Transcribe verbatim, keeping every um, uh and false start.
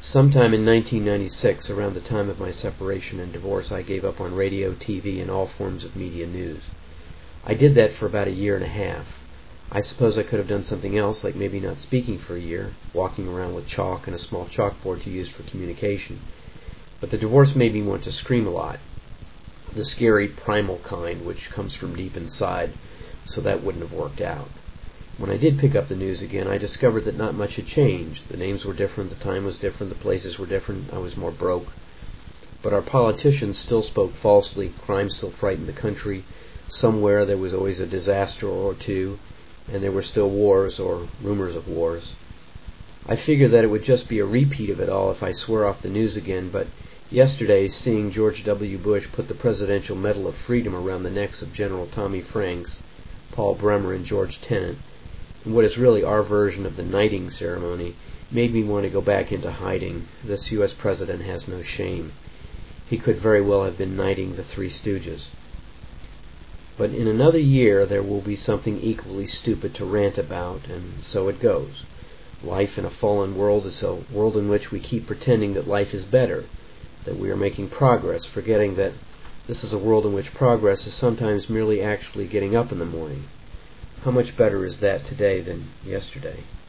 Sometime in nineteen ninety-six, around the time of my separation and divorce, I gave up on radio, T V, and all forms of media news. I did that for about a year and a half. I suppose I could have done something else, like maybe not speaking for a year, walking around with chalk and a small chalkboard to use for communication. But the divorce made me want to scream a lot. The scary, primal kind, which comes from deep inside, so that wouldn't have worked out. When I did pick up the news again, I discovered that not much had changed. The names were different, the time was different, the places were different, I was more broke. But our politicians still spoke falsely, crime still frightened the country, somewhere there was always a disaster or two, and there were still wars or rumors of wars. I figured that it would just be a repeat of it all if I swore off the news again, but yesterday, seeing George W. Bush put the Presidential Medal of Freedom around the necks of General Tommy Franks, Paul Bremer, and George Tenet, and what is really our version of the knighting ceremony, made me want to go back into hiding. This U S president has no shame. He could very well have been knighting the Three Stooges. But in another year there will be something equally stupid to rant about, and so it goes. Life in a fallen world is a world in which we keep pretending that life is better, that we are making progress, forgetting that this is a world in which progress is sometimes merely actually getting up in the morning. How much better is that today than yesterday?